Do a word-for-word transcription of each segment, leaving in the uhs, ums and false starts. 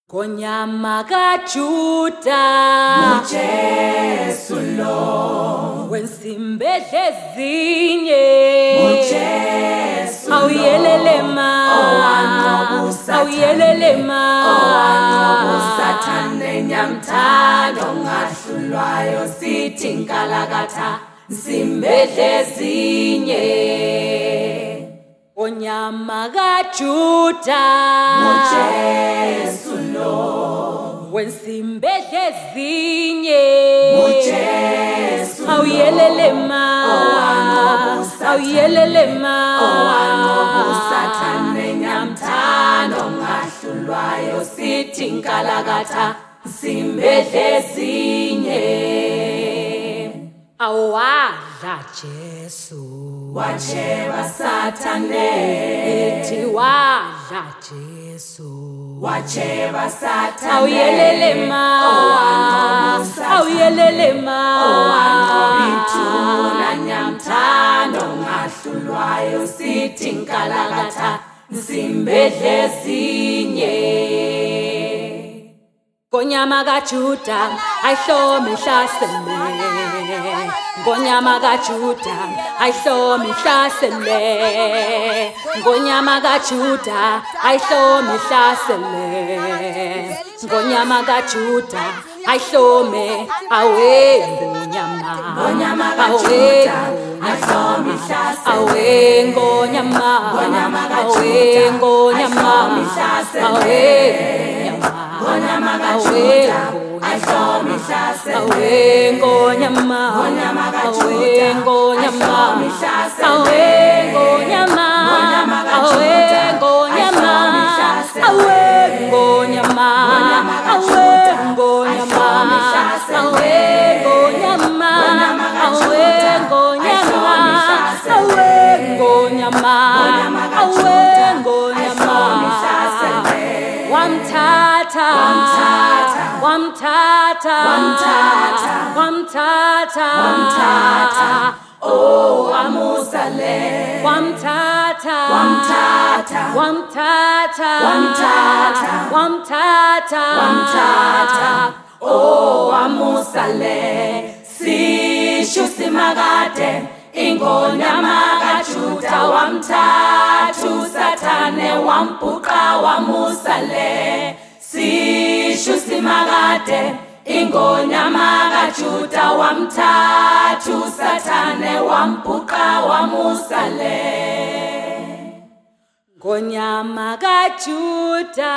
Ngonyama kaJuda uJesu lo wensimbedle ezinye uJesu awuyelelema owanqobusa awuyelelema owanqobusa nenyamthando ngahlulwayo sithi nkalakatha simbedle ezinye. Ngonyama kaJuda uJesu lo wensimbedle ezinye uJesu awuyelelema owanqobusa awuyelelema owanqobusa nenyamthando ngahlulwayo sithi nkalakatha simbedle ezinye. awadla Jesu wacheba Sathane ethi wadla Jesu wacheba Sathane awuyelelema owanqobusa awuyelelema owanqobithula nyamthando ngahlulwayo sithi nkalakatha simbedle ezinye. Ngonyama kaJuda ayihlome ihlasele Ngonyama kaJuda ayihlome ihlasele Ngonyama kaJuda ayihlome ihlasele Ngonyama kaJuda ayihlome awe ngonyama Ngonyama kaJuda ayihlome ihlasele awe ngonyama Ngonyama awe ngonyama awe Ngonyama kaJuda ayihlome ihlasele awe ngonyama Ngonyama awe ngonyama ayihlome ihlasele awe ngonyama Ngonyama awe kaJuda ngonyama ayihlome ihlasele awe ngonyama Ngonyama awe kaJuda ngonyama ayihlome ihlasele awe ngonyama Ngonyama awe kaJuda ngonyama ayihlome ihlasele awe ngonyama Ngonyama awe kaJuda ngonyama ayihlome ihlasele wamthatha Wamthatha. wamthatha Wamthatha. wamthatha Wamthatha. Oh amusale wamthatha Wamthatha. wamthatha Wamthatha. wamthatha Wamthatha. Oh amusale sisho simakade ingonyama kaJuda wamthatha uSathane wambhuqa wamusale sisho simakade ingonyama kaJuda wamthatha uSathane wambhuqa wamusale. Ngonyama kaJuda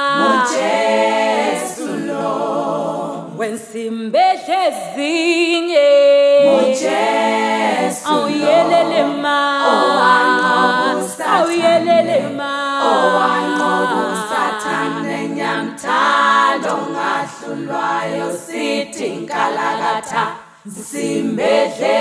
uJesu lo wensimbedle ezinye uJesu awuyelelema owanqobusa awuyelelema owanqobusa nenyamthando ngahlulwayo sithi nkalakatha simbedle